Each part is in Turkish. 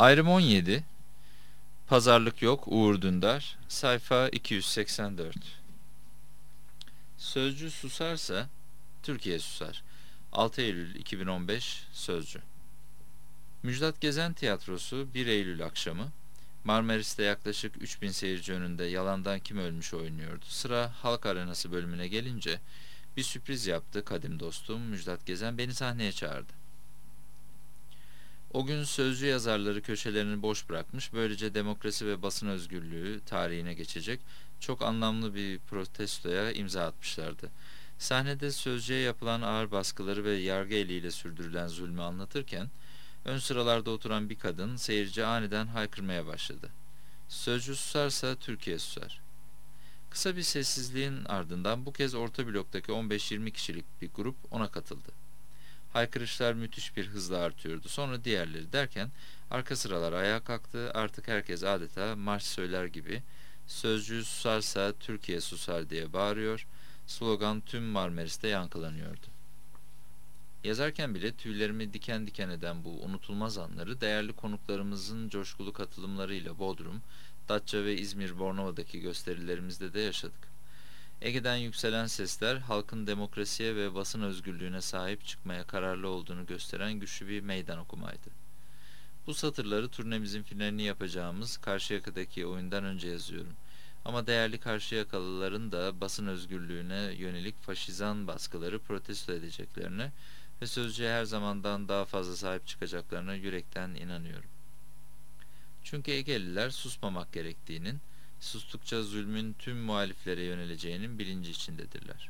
Ayrım 17. Pazarlık yok. Uğur Dündar. Sayfa 284. Sözcü susarsa Türkiye susar. 6 Eylül 2015 Sözcü. Müjdat Gezen Tiyatrosu 1 Eylül akşamı Marmaris'te yaklaşık 3000 seyirci önünde Yalandan Kim Ölmüş oynuyordu. Sıra Halk Arenası bölümüne gelince bir sürpriz yaptı kadim dostum Müjdat Gezen, beni sahneye çağırdı. O gün Sözcü yazarları köşelerini boş bırakmış, böylece demokrasi ve basın özgürlüğü tarihine geçecek çok anlamlı bir protestoya imza atmışlardı. Sahnede Sözcü'ye yapılan ağır baskıları ve yargı eliyle sürdürülen zulmü anlatırken ön sıralarda oturan bir kadın seyirci aniden haykırmaya başladı. Sözcü susarsa Türkiye susar. Kısa bir sessizliğin ardından bu kez orta bloktaki 15-20 kişilik bir grup ona katıldı. Haykırışlar müthiş bir hızla artıyordu. Sonra diğerleri derken arka sıralar ayağa kalktı. Artık herkes adeta marş söyler gibi "Sözcü susarsa Türkiye susar" diye bağırıyor. Slogan tüm Marmaris'te yankılanıyordu. Yazarken bile tüylerimi diken diken eden bu unutulmaz anları değerli konuklarımızın coşkulu katılımlarıyla Bodrum, Datça ve İzmir Bornova'daki gösterilerimizde de yaşadık. Ege'den yükselen sesler halkın demokrasiye ve basın özgürlüğüne sahip çıkmaya kararlı olduğunu gösteren güçlü bir meydan okumaydı. Bu satırları turnemizin finalini yapacağımız Karşıyaka'daki oyundan önce yazıyorum. Ama değerli Karşıyakalıların da basın özgürlüğüne yönelik faşizan baskıları protesto edeceklerine ve Sözcü'ye her zamandan daha fazla sahip çıkacaklarına yürekten inanıyorum. Çünkü Egeliler susmamak gerektiğinin, sustukça zulmün tüm muhaliflere yöneleceğinin bilinci içindedirler.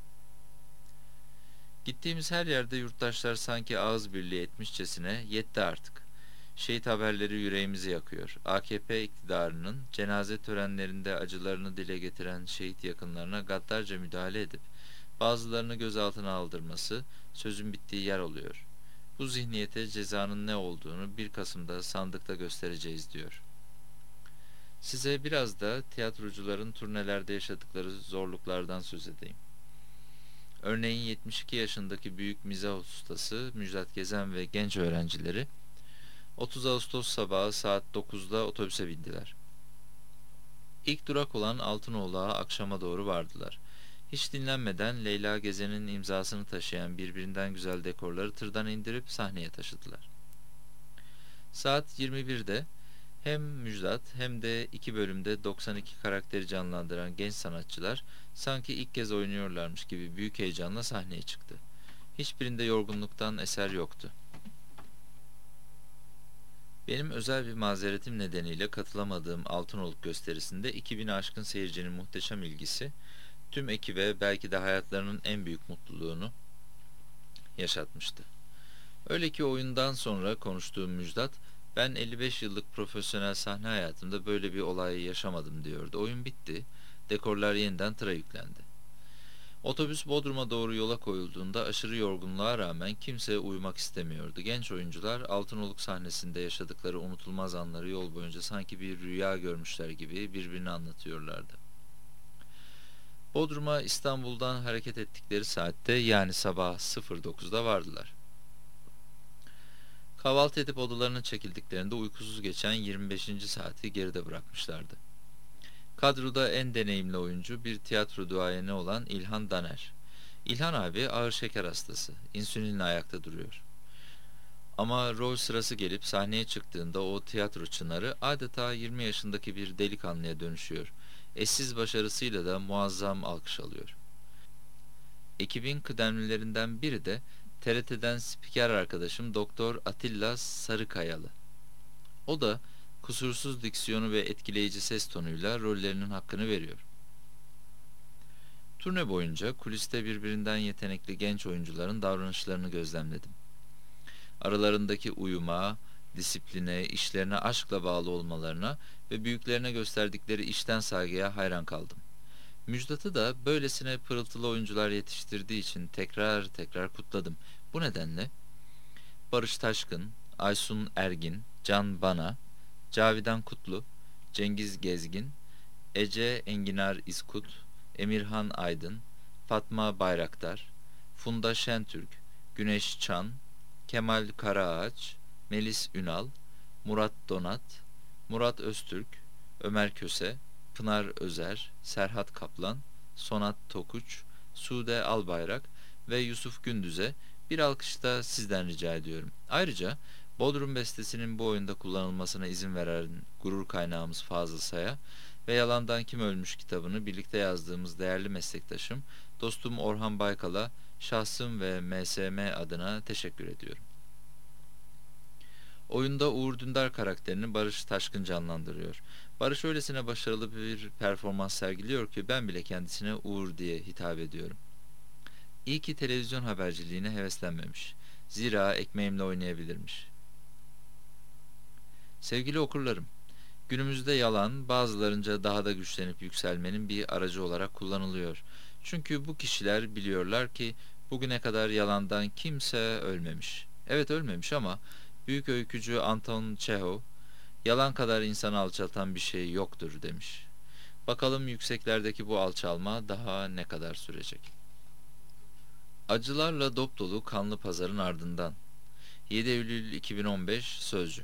Gittiğimiz her yerde yurttaşlar sanki ağız birliği etmişçesine "Yetti artık. Şehit haberleri yüreğimizi yakıyor. AKP iktidarının cenaze törenlerinde acılarını dile getiren şehit yakınlarına gaddarca müdahale edip bazılarını gözaltına aldırması sözün bittiği yer oluyor. Bu zihniyete cezanın ne olduğunu 1 Kasım'da sandıkta göstereceğiz" diyor. Size biraz da tiyatrocuların turnelerde yaşadıkları zorluklardan söz edeyim. Örneğin 72 yaşındaki büyük mizah ustası Müjdat Gezen ve genç öğrencileri 30 Ağustos sabahı saat 9'da otobüse bindiler. İlk durak olan Altınoğlu'na akşama doğru vardılar. Hiç dinlenmeden Leyla Gezen'in imzasını taşıyan birbirinden güzel dekorları tırdan indirip sahneye taşıdılar. Saat 21'de hem Müjdat hem de 2 bölümde 92 karakteri canlandıran genç sanatçılar sanki ilk kez oynuyorlarmış gibi büyük heyecanla sahneye çıktı. Hiçbirinde yorgunluktan eser yoktu. Benim özel bir mazeretim nedeniyle katılamadığım Altınoluk gösterisinde 2000'i aşkın seyircinin muhteşem ilgisi tüm ekibe belki de hayatlarının en büyük mutluluğunu yaşatmıştı. Öyle ki oyundan sonra konuştuğum Müjdat, "Ben 55 yıllık profesyonel sahne hayatımda böyle bir olay yaşamadım" diyordu. Oyun bitti, dekorlar yeniden tıra yüklendi. Otobüs Bodrum'a doğru yola koyulduğunda aşırı yorgunluğa rağmen kimse uyumak istemiyordu. Genç oyuncular Altınoluk sahnesinde yaşadıkları unutulmaz anları yol boyunca sanki bir rüya görmüşler gibi birbirine anlatıyorlardı. Bodrum'a İstanbul'dan hareket ettikleri saatte, yani sabah 09'da vardılar. Kahvaltı edip odalarına çekildiklerinde uykusuz geçen 25. saati geride bırakmışlardı. Kadroda en deneyimli oyuncu bir tiyatro duayeni olan İlhan Daner. İlhan abi ağır şeker hastası, insülinle ayakta duruyor. Ama rol sırası gelip sahneye çıktığında o tiyatro çınarı adeta 20 yaşındaki bir delikanlıya dönüşüyor. Eşsiz başarısıyla da muazzam alkış alıyor. Ekibin kıdemlilerinden biri de TRT'den spiker arkadaşım Doktor Atilla Sarıkayalı. O da kusursuz diksiyonu ve etkileyici ses tonuyla rollerinin hakkını veriyor. Turne boyunca kuliste birbirinden yetenekli genç oyuncuların davranışlarını gözlemledim. Aralarındaki uyuma, disipline, işlerine aşkla bağlı olmalarına ve büyüklerine gösterdikleri içten saygıya hayran kaldım. Müjdat'ı da böylesine pırıltılı oyuncular yetiştirdiği için tekrar tekrar kutladım. Bu nedenle Barış Taşkın, Aysun Ergin, Can Bana, Cavidan Kutlu, Cengiz Gezgin, Ece Enginar İskut, Emirhan Aydın, Fatma Bayraktar, Funda Şentürk, Güneş Çan, Kemal Karaağaç, Melis Ünal, Murat Donat, Murat Öztürk, Ömer Köse, Pınar Özer, Serhat Kaplan, Sonat Tokuç, Sude Albayrak ve Yusuf Gündüz'e bir alkış da sizden rica ediyorum. Ayrıca Bodrum bestesinin bu oyunda kullanılmasına izin veren gurur kaynağımız Fazıl Say'a ve Yalandan Kim Ölmüş kitabını birlikte yazdığımız değerli meslektaşım, dostum Orhan Baykal'a şahsım ve MSM adına teşekkür ediyorum. Oyunda Uğur Dündar karakterini Barış Taşkın canlandırıyor. Barış öylesine başarılı bir performans sergiliyor ki ben bile kendisine Uğur diye hitap ediyorum. İyi ki televizyon haberciliğine heveslenmemiş. Zira ekmeğimle oynayabilirmiş. Sevgili okurlarım, günümüzde yalan bazılarınca daha da güçlenip yükselmenin bir aracı olarak kullanılıyor. Çünkü bu kişiler biliyorlar ki bugüne kadar yalandan kimse ölmemiş. Evet ölmemiş ama büyük öykücü Anton Çehov, yalan kadar insanı alçaltan bir şey yoktur demiş. Bakalım yükseklerdeki bu alçalma daha ne kadar sürecek? Acılarla dopdolu kanlı pazarın ardından. 7 Eylül 2015 Sözcü.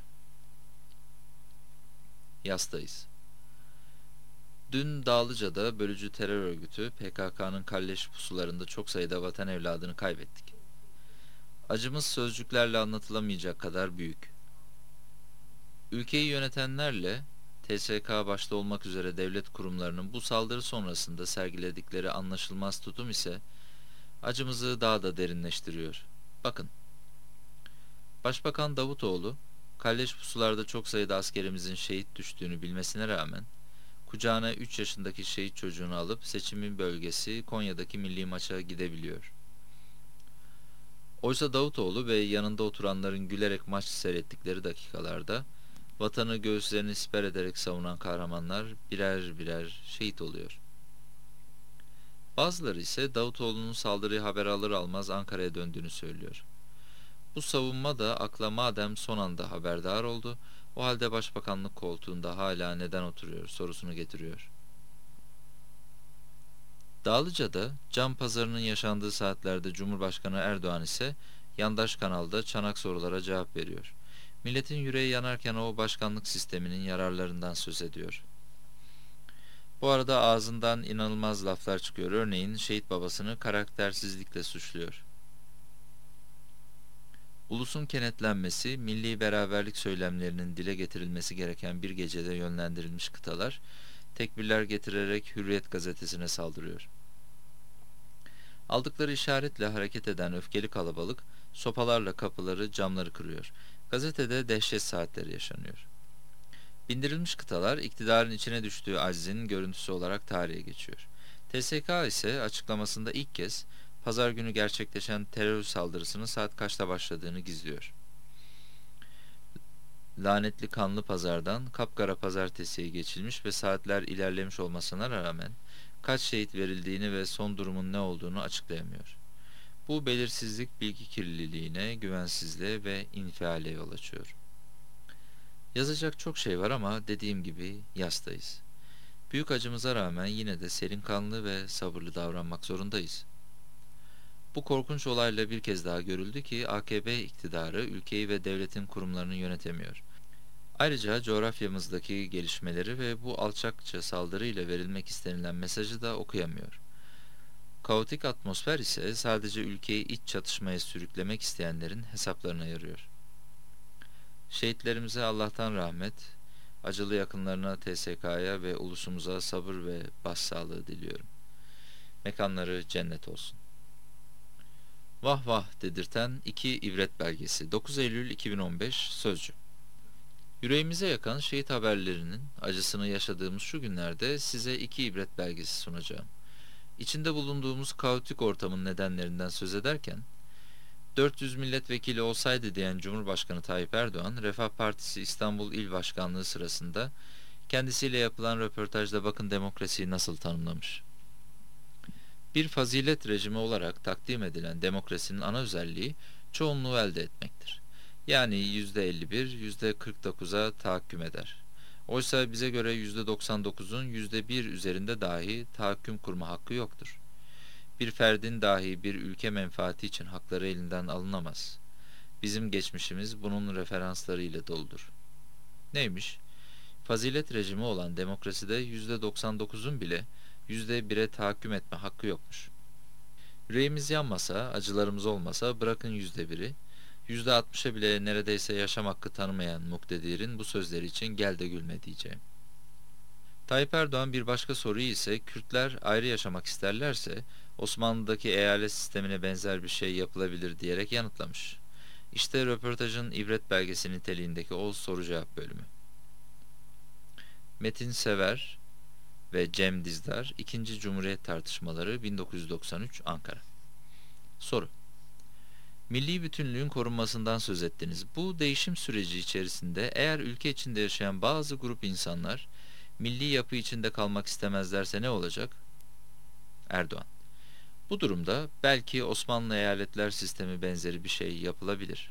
Yastayız. Dün Dağlıca'da bölücü terör örgütü PKK'nın kalleş pusularında çok sayıda vatan evladını kaybettik. Acımız sözcüklerle anlatılamayacak kadar büyük. Ülkeyi yönetenlerle TSK başta olmak üzere devlet kurumlarının bu saldırı sonrasında sergiledikleri anlaşılmaz tutum ise acımızı daha da derinleştiriyor. Bakın, Başbakan Davutoğlu, kalleş pusularda çok sayıda askerimizin şehit düştüğünü bilmesine rağmen, kucağına 3 yaşındaki şehit çocuğunu alıp seçimin bölgesi Konya'daki milli maça gidebiliyor. Oysa Davutoğlu ve yanında oturanların gülerek maç seyrettikleri dakikalarda, vatanı göğüslerini siper ederek savunan kahramanlar birer birer şehit oluyor. Bazıları ise Davutoğlu'nun saldırıyı haber alır almaz Ankara'ya döndüğünü söylüyor. Bu savunma da akla madem son anda haberdar oldu, o halde başbakanlık koltuğunda hala neden oturuyor sorusunu getiriyor. Dağlıca'da cam pazarının yaşandığı saatlerde Cumhurbaşkanı Erdoğan ise yandaş kanalda çanak sorulara cevap veriyor. Milletin yüreği yanarken o başkanlık sisteminin yararlarından söz ediyor. Bu arada ağzından inanılmaz laflar çıkıyor. Örneğin şehit babasını karaktersizlikle suçluyor. Ulusun kenetlenmesi, milli beraberlik söylemlerinin dile getirilmesi gereken bir gecede yönlendirilmiş kıtalar, tekbirler getirerek Hürriyet gazetesine saldırıyor. Aldıkları işaretle hareket eden öfkeli kalabalık, sopalarla kapıları, camları kırıyor. Gazetede dehşet saatleri yaşanıyor. Bindirilmiş kıtalar, iktidarın içine düştüğü aczin görüntüsü olarak tarihe geçiyor. TSK ise açıklamasında ilk kez, pazar günü gerçekleşen terör saldırısının saat kaçta başladığını gizliyor. Lanetli kanlı pazardan kapkara pazartesiye geçilmiş ve saatler ilerlemiş olmasına rağmen kaç şehit verildiğini ve son durumun ne olduğunu açıklayamıyor. Bu belirsizlik bilgi kirliliğine, güvensizliğe ve infiale yol açıyor. Yazacak çok şey var ama dediğim gibi yastayız. Büyük acımıza rağmen yine de serin kanlı ve sabırlı davranmak zorundayız. Bu korkunç olayla bir kez daha görüldü ki AKP iktidarı ülkeyi ve devletin kurumlarını yönetemiyor. Ayrıca coğrafyamızdaki gelişmeleri ve bu alçakça saldırıyla verilmek istenilen mesajı da okuyamıyor. Kaotik atmosfer ise sadece ülkeyi iç çatışmaya sürüklemek isteyenlerin hesaplarına yarıyor. Şehitlerimize Allah'tan rahmet, acılı yakınlarına, TSK'ya ve ulusumuza sabır ve başsağlığı diliyorum. Mekanları cennet olsun. Vah vah dedirten iki ibret belgesi. 9 Eylül 2015 Sözcü. Yüreğimize yakan şehit haberlerinin acısını yaşadığımız şu günlerde size iki ibret belgesi sunacağım. İçinde bulunduğumuz kaotik ortamın nedenlerinden söz ederken, 400 milletvekili olsaydı diyen Cumhurbaşkanı Tayyip Erdoğan, Refah Partisi İstanbul İl Başkanlığı sırasında kendisiyle yapılan röportajda bakın demokrasiyi nasıl tanımlamış. Bir fazilet rejimi olarak takdim edilen demokrasinin ana özelliği çoğunluğu elde etmektir. Yani %51, %49'a tahakküm eder. Oysa bize göre %99'un %1 üzerinde dahi tahakküm kurma hakkı yoktur. Bir ferdin dahi bir ülke menfaati için hakları elinden alınamaz. Bizim geçmişimiz bunun referanslarıyla doludur. Neymiş? Fazilet rejimi olan demokraside %99'un bile %1'e tahakküm etme hakkı yokmuş. Yüreğimiz yanmasa, acılarımız olmasa bırakın %1'i, %60'a bile neredeyse yaşam hakkı tanımayan muktedir'in bu sözleri için gel de gülme diyeceğim. Tayyip Erdoğan bir başka soruyu ise Kürtler ayrı yaşamak isterlerse Osmanlı'daki eyalet sistemine benzer bir şey yapılabilir diyerek yanıtlamış. İşte röportajın ibret belgesi niteliğindeki o soru cevap bölümü. Metin Sever ve Cem Dizdar 2. Cumhuriyet Tartışmaları 1993 Ankara. Soru: Milli bütünlüğün korunmasından söz ettiniz. Bu değişim süreci içerisinde eğer ülke içinde yaşayan bazı grup insanlar milli yapı içinde kalmak istemezlerse ne olacak? Erdoğan: Bu durumda belki Osmanlı eyaletler sistemi benzeri bir şey yapılabilir.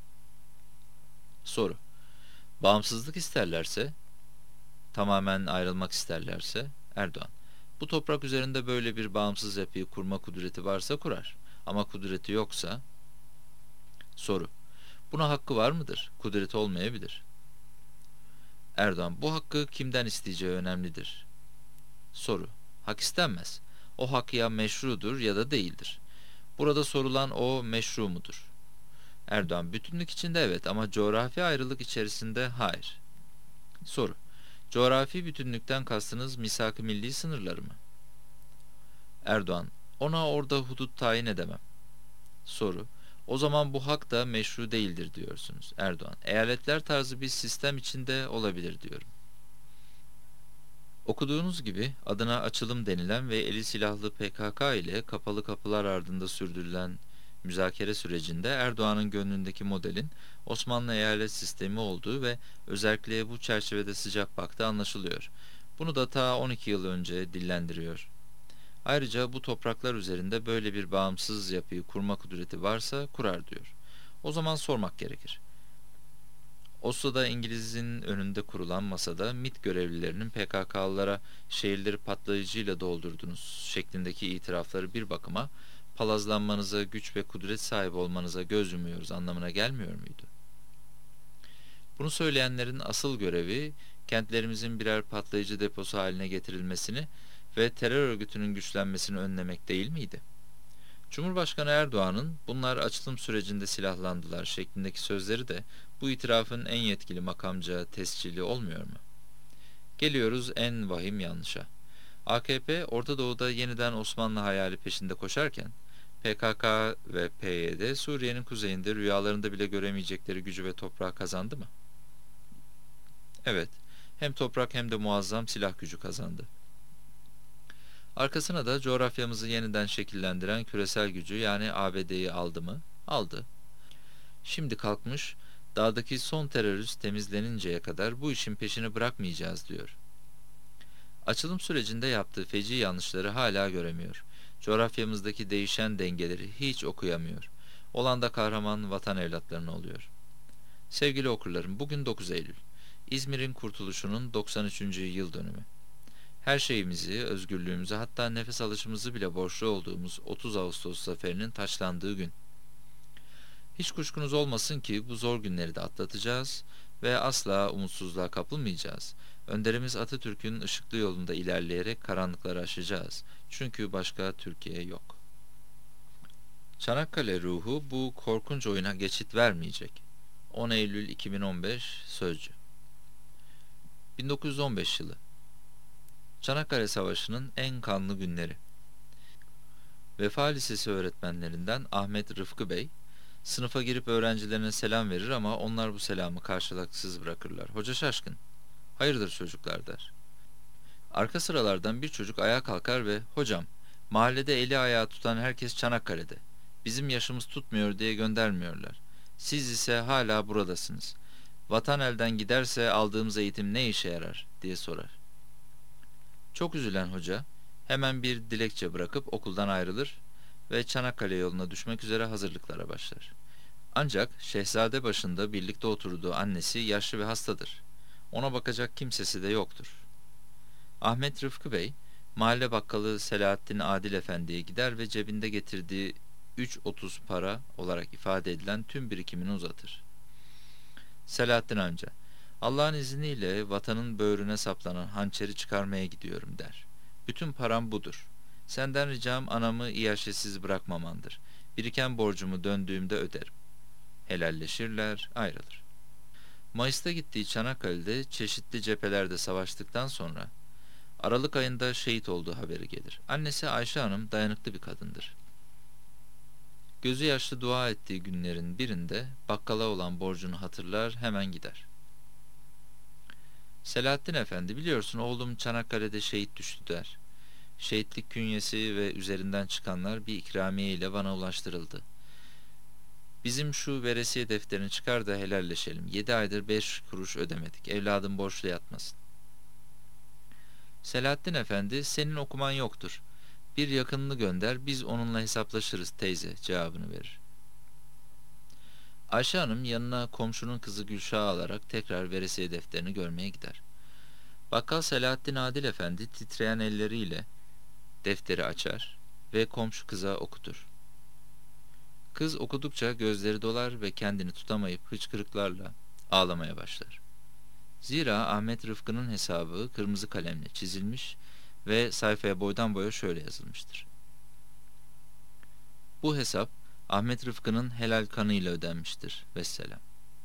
Soru: Bağımsızlık isterlerse, tamamen ayrılmak isterlerse? Erdoğan: Bu toprak üzerinde böyle bir bağımsız yapıyı kurma kudreti varsa kurar. Ama kudreti yoksa? Soru: Buna hakkı var mıdır? Kudreti olmayabilir. Erdoğan: Bu hakkı kimden isteyeceği önemlidir. Soru: Hak istenmez. O hak ya meşrudur ya da değildir. Burada sorulan o meşru mudur? Erdoğan: Bütünlük içinde evet ama coğrafi ayrılık içerisinde hayır. Soru: Coğrafi bütünlükten kastınız misak-ı milli sınırları mı? Erdoğan: Ona orada hudut tayin edemem. Soru: O zaman bu hak da meşru değildir diyorsunuz. Erdoğan: Eyaletler tarzı bir sistem içinde olabilir diyorum. Okuduğunuz gibi adına açılım denilen ve eli silahlı PKK ile kapalı kapılar ardında sürdürülen müzakere sürecinde Erdoğan'ın gönlündeki modelin Osmanlı eyalet sistemi olduğu ve özellikle bu çerçevede sıcak baktığı anlaşılıyor. Bunu da ta 12 yıl önce dillendiriyor. Ayrıca bu topraklar üzerinde böyle bir bağımsız yapıyı kurma kudreti varsa kurar diyor. O zaman sormak gerekir. Oslo'da İngiliz'in önünde kurulan masada MİT görevlilerinin PKK'lılara şehirleri patlayıcıyla doldurdunuz şeklindeki itirafları bir bakıma palazlanmanıza, güç ve kudret sahibi olmanıza göz yumuyoruz anlamına gelmiyor muydu? Bunu söyleyenlerin asıl görevi kentlerimizin birer patlayıcı deposu haline getirilmesini ve terör örgütünün güçlenmesini önlemek değil miydi? Cumhurbaşkanı Erdoğan'ın bunlar açılım sürecinde silahlandılar şeklindeki sözleri de bu itirafın en yetkili makamca tescili olmuyor mu? Geliyoruz en vahim yanlışa. AKP Orta Doğu'da yeniden Osmanlı hayali peşinde koşarken PKK ve PYD Suriye'nin kuzeyinde rüyalarında bile göremeyecekleri gücü ve toprağı kazandı mı? Evet, hem toprak hem de muazzam silah gücü kazandı. Arkasına da coğrafyamızı yeniden şekillendiren küresel gücü yani ABD'yi aldı mı? Aldı. Şimdi kalkmış, dağdaki son terörist temizleninceye kadar bu işin peşini bırakmayacağız diyor. Açılım sürecinde yaptığı feci yanlışları hala göremiyor. Coğrafyamızdaki değişen dengeleri hiç okuyamıyor. Olan da kahraman vatan evlatlarına oluyor. Sevgili okurlarım, bugün 9 Eylül. İzmir'in kurtuluşunun 93. yıl dönümü. Her şeyimizi, özgürlüğümüzü hatta nefes alışımızı bile borçlu olduğumuz 30 Ağustos zaferinin taçlandığı gün. Hiç kuşkunuz olmasın ki bu zor günleri de atlatacağız ve asla umutsuzluğa kapılmayacağız. Önderimiz Atatürk'ün ışıklı yolunda ilerleyerek karanlıkları aşacağız. Çünkü başka Türkiye yok. Çanakkale ruhu bu korkunç oyuna geçit vermeyecek. 10 Eylül 2015 Sözcü 1915 yılı Çanakkale Savaşı'nın en kanlı günleri. Vefa Lisesi öğretmenlerinden Ahmet Rıfkı Bey, sınıfa girip öğrencilerine selam verir ama onlar bu selamı karşılıksız bırakırlar. Hoca şaşkın. Hayırdır çocuklar der. Arka sıralardan bir çocuk ayağa kalkar ve hocam, mahallede eli ayağı tutan herkes Çanakkale'de. Bizim yaşımız tutmuyor diye göndermiyorlar. Siz ise hala buradasınız. Vatan elden giderse aldığımız eğitim ne işe yarar diye sorar. Çok üzülen hoca hemen bir dilekçe bırakıp okuldan ayrılır ve Çanakkale yoluna düşmek üzere hazırlıklara başlar. Ancak şehzade başında birlikte oturduğu annesi yaşlı ve hastadır. Ona bakacak kimsesi de yoktur. Ahmet Rıfkı Bey, mahalle bakkalı Selahattin Adil Efendi'ye gider ve cebinde getirdiği 3.30 para olarak ifade edilen tüm birikimini uzatır. Selahattin amca, Allah'ın izniyle vatanın böğrüne saplanan hançeri çıkarmaya gidiyorum der. Bütün param budur. Senden ricam anamı iaşesiz bırakmamandır. Biriken borcumu döndüğümde öderim. Helalleşirler, ayrılır. Mayıs'ta gittiği Çanakkale'de çeşitli cephelerde savaştıktan sonra Aralık ayında şehit olduğu haberi gelir. Annesi Ayşe Hanım dayanıklı bir kadındır. Gözü yaşlı dua ettiği günlerin birinde bakkala olan borcunu hatırlar, hemen gider. Selahattin Efendi, biliyorsun oğlum Çanakkale'de şehit düştü der. Şehitlik künyesi ve üzerinden çıkanlar bir ikramiye ile bana ulaştırıldı. Bizim şu veresiye defterini çıkar da helalleşelim. 7 aydır 5 kuruş ödemedik. Evladım borçlu yatmasın. Selahattin Efendi, senin okuman yoktur. Bir yakınını gönder, biz onunla hesaplaşırız teyze cevabını verir. Ayşe Hanım yanına komşunun kızı Gülşah'ı alarak tekrar veresiye defterini görmeye gider. Bakkal Selahattin Adil Efendi titreyen elleriyle defteri açar ve komşu kıza okutur. Kız okudukça gözleri dolar ve kendini tutamayıp hıçkırıklarla ağlamaya başlar. Zira Ahmet Rıfkı'nın hesabı kırmızı kalemle çizilmiş ve sayfaya boydan boya şöyle yazılmıştır. Bu hesap Ahmet Rıfkı'nın helal kanıyla ödenmiştir. Vesselam.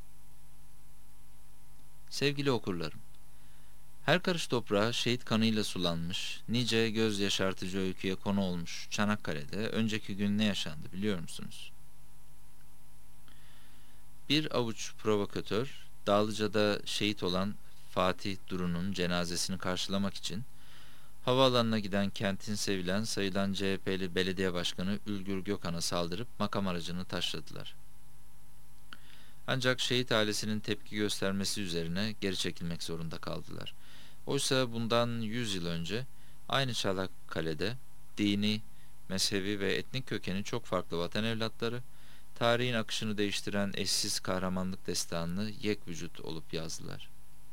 Sevgili okurlarım, her karış toprağa şehit kanıyla sulanmış, nice göz yaşartıcı öyküye konu olmuş Çanakkale'de önceki gün ne yaşandı biliyor musunuz? Bir avuç provokatör, Dağlıca'da şehit olan Fatih Duru'nun cenazesini karşılamak için havaalanına giden kentin sevilen sayılan CHP'li belediye başkanı Ülgür Gökhan'a saldırıp makam aracını taşladılar. Ancak şehit ailesinin tepki göstermesi üzerine geri çekilmek zorunda kaldılar. Oysa bundan 100 yıl önce aynı Çanakkale'de dini, mezhebi ve etnik kökeni çok farklı vatan evlatları, tarihin akışını değiştiren eşsiz kahramanlık destanını yek vücut olup yazdılar.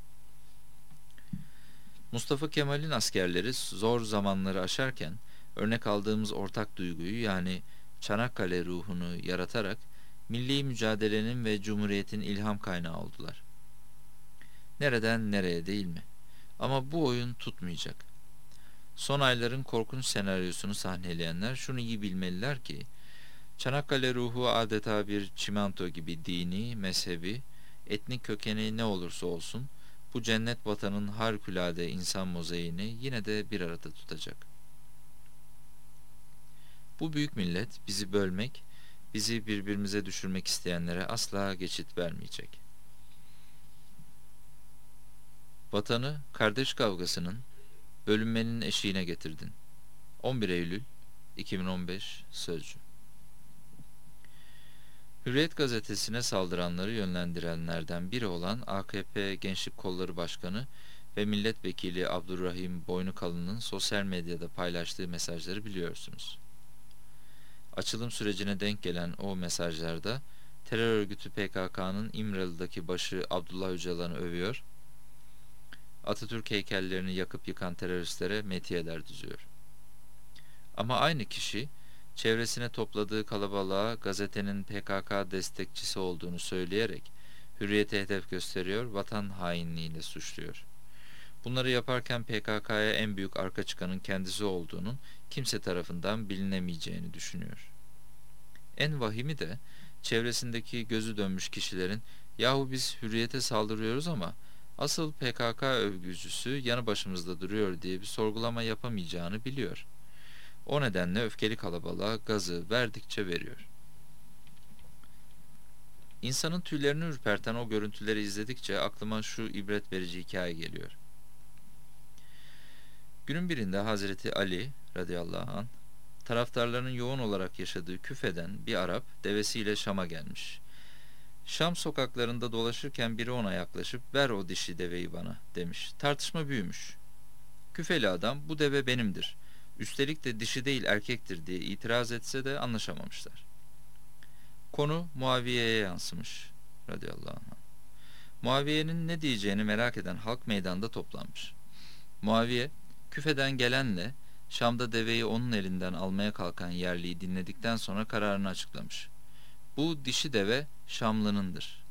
Mustafa Kemal'in askerleri zor zamanları aşarken örnek aldığımız ortak duyguyu yani Çanakkale ruhunu yaratarak milli mücadelenin ve cumhuriyetin ilham kaynağı oldular. Nereden nereye değil mi? Ama bu oyun tutmayacak. Son ayların korkunç senaryosunu sahneleyenler şunu iyi bilmeliler ki Çanakkale ruhu adeta bir çimento gibi dini, mezhebi, etnik kökeni ne olursa olsun bu cennet vatanın harikulade insan mozaiğini yine de bir arada tutacak. Bu büyük millet bizi bölmek, bizi birbirimize düşürmek isteyenlere asla geçit vermeyecek. Vatanı kardeş kavgasının, bölünmenin eşiğine getirdin. 11 Eylül 2015 Sözcü. Hürriyet gazetesine saldıranları yönlendirenlerden biri olan AKP Gençlik Kolları Başkanı ve Milletvekili Abdurrahim Boynukalın'ın sosyal medyada paylaştığı mesajları biliyorsunuz. Açılım sürecine denk gelen o mesajlarda terör örgütü PKK'nın İmralı'daki başı Abdullah Öcalan'ı övüyor, Atatürk heykellerini yakıp yıkan teröristlere metiyeler düzüyor. Ama aynı kişi çevresine topladığı kalabalığa gazetenin PKK destekçisi olduğunu söyleyerek Hürriyet'e hedef gösteriyor, vatan hainliğiyle suçluyor. Bunları yaparken PKK'ya en büyük arka çıkanın kendisi olduğunun kimse tarafından bilinemeyeceğini düşünüyor. En vahimi de çevresindeki gözü dönmüş kişilerin yahu biz Hürriyet'e saldırıyoruz ama asıl PKK övgücüsü yanı başımızda duruyor diye bir sorgulama yapamayacağını biliyor. O nedenle öfkeli kalabalığa gazı verdikçe veriyor. İnsanın tüylerini ürperten o görüntüleri izledikçe aklıma şu ibret verici hikaye geliyor. Günün birinde Hazreti Ali radıyallahu anh taraftarlarının yoğun olarak yaşadığı Küfe'den bir Arap devesiyle Şam'a gelmiş. Şam sokaklarında dolaşırken biri ona yaklaşıp ver o dişi deveyi bana demiş. Tartışma büyümüş. Küfeli adam bu deve benimdir. Üstelik de dişi değil erkektir diye itiraz etse de anlaşamamışlar. Konu Muaviye'ye yansımış radıyallahu anh. Muaviye'nin ne diyeceğini merak eden halk meydanda toplanmış. Muaviye, Küfe'den gelenle Şam'da deveyi onun elinden almaya kalkan yerliyi dinledikten sonra kararını açıklamış. Bu dişi deve Şamlı'nındır.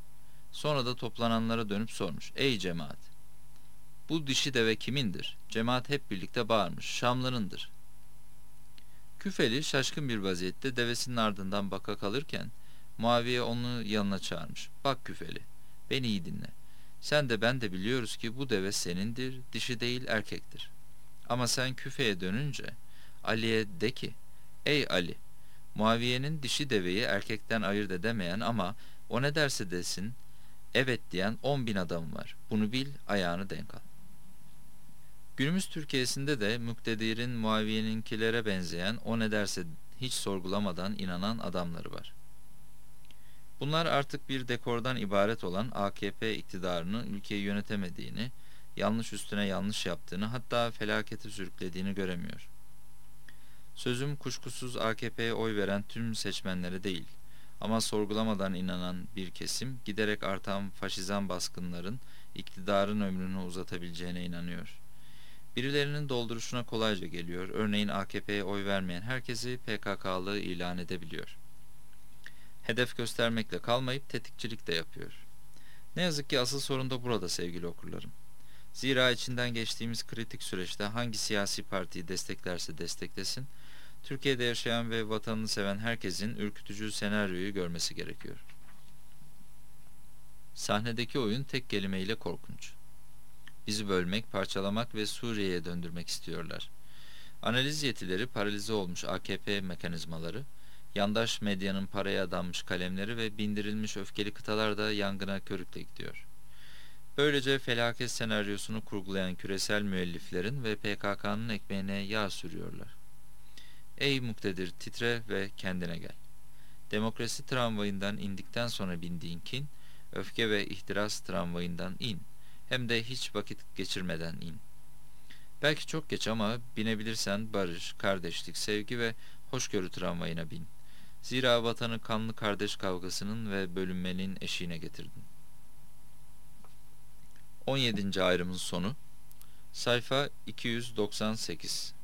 Sonra da toplananlara dönüp sormuş. Ey cemaat! Bu dişi deve kimindir? Cemaat hep birlikte bağırmış. Şamlı'nındır. Küfeli şaşkın bir vaziyette devesinin ardından baka kalırken Muaviye onu yanına çağırmış. Bak Küfeli, beni iyi dinle. Sen de ben de biliyoruz ki bu deve senindir, dişi değil erkektir. Ama sen Küfe'ye dönünce Ali'ye de ki, ey Ali, Muaviye'nin dişi deveyi erkekten ayırt edemeyen ama o ne derse desin, evet diyen 10.000 adam var. Bunu bil, ayağını denk al. Günümüz Türkiye'sinde de Muktedir'in Muaviye'ninkilere benzeyen o ne derse hiç sorgulamadan inanan adamları var. Bunlar artık bir dekordan ibaret olan AKP iktidarını ülkeyi yönetemediğini, yanlış üstüne yanlış yaptığını, hatta felakete sürüklediğini göremiyor. Sözüm kuşkusuz AKP'ye oy veren tüm seçmenlere değil ama sorgulamadan inanan bir kesim giderek artan faşizan baskınların iktidarın ömrünü uzatabileceğine inanıyor. Birilerinin dolduruşuna kolayca geliyor. Örneğin AKP'ye oy vermeyen herkesi PKK'lı ilan edebiliyor. Hedef göstermekle kalmayıp tetikçilik de yapıyor. Ne yazık ki asıl sorun da burada sevgili okurlarım. Zira içinden geçtiğimiz kritik süreçte hangi siyasi partiyi desteklerse desteklesin, Türkiye'de yaşayan ve vatanını seven herkesin ürkütücü senaryoyu görmesi gerekiyor. Sahnedeki oyun tek kelimeyle korkunç. Bizi bölmek, parçalamak ve Suriye'ye döndürmek istiyorlar. Analiz yetileri paralize olmuş AKP mekanizmaları, yandaş medyanın paraya adanmış kalemleri ve bindirilmiş öfkeli kıtalar da yangına körükle gidiyor. Böylece felaket senaryosunu kurgulayan küresel müelliflerin ve PKK'nın ekmeğine yağ sürüyorlar. Ey muktedir, titre ve kendine gel. Demokrasi tramvayından indikten sonra bindiğin kin, öfke ve ihtiras tramvayından in. Hem de hiç vakit geçirmeden in. Belki çok geç ama binebilirsen barış, kardeşlik, sevgi ve hoşgörü tramvayına bin. Zira vatanı kanlı kardeş kavgasının ve bölünmenin eşiğine getirdin. 17. ayrımın sonu. Sayfa 298.